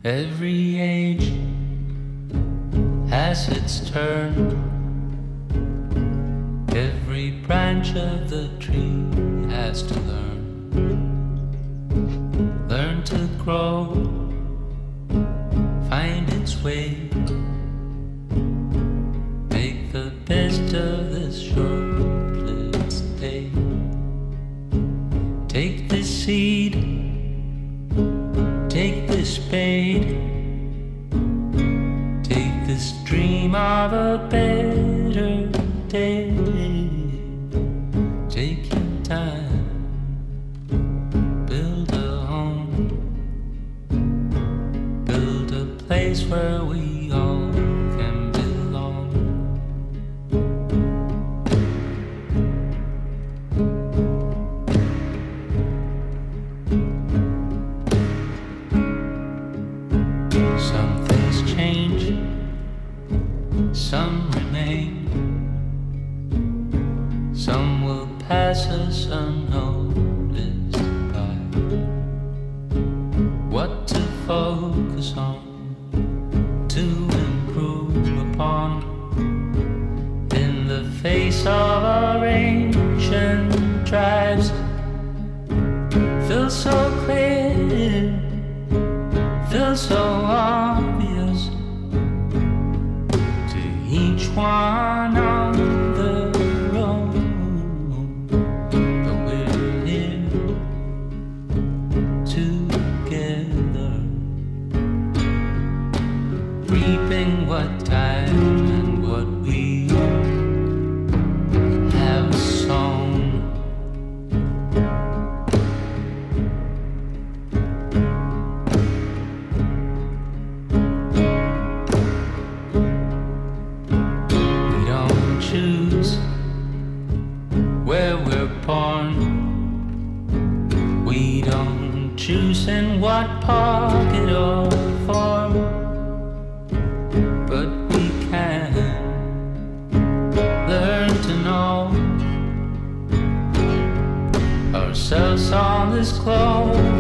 Every age has its turn. Every branch of the tree has to learn to grow, find its way, make the best of this short-lived day. Take this seed, take this spade, take this dream of a better day. Take your time, build a home, build a place where we all can belong. Some things change, some remain, some will pass us unnoticed by. What to focus on, to improve upon, in the face of our ancient tribes, feels so clear, feels so obvious to each one on the road. But we're here together, reaping what time and what we have sown. Choose where we're born. We don't choose in what pocket or form, but we can learn to know ourselves on this globe.